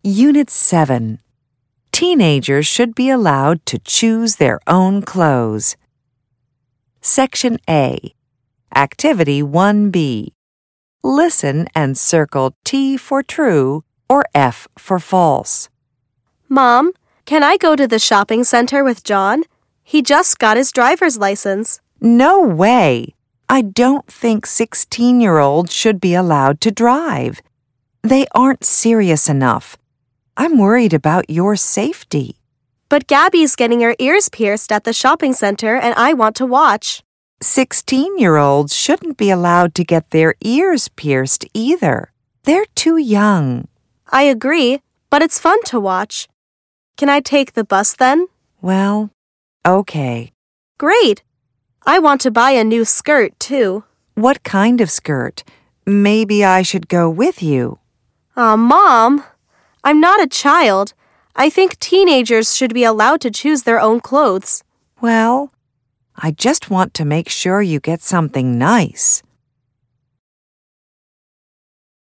Unit 7. Teenagers should be allowed to choose their own clothes. Section A. Activity 1B. Listen and circle T for true or F for false. Mom, can I go to the shopping center with John? He just got his driver's license. No way! I don't think 16-year-olds should be allowed to drive. They aren't serious enough. I'm worried about your safety. But Gabby's getting her ears pierced at the shopping center and I want to watch. 16-year-olds shouldn't be allowed to get their ears pierced either. They're too young. I agree, but it's fun to watch. Can I take the bus then? Well, okay. Great! I want to buy a new skirt, too. What kind of skirt? Maybe I should go with you. Mom, I'm not a child. I think teenagers should be allowed to choose their own clothes. Well, I just want to make sure you get something nice.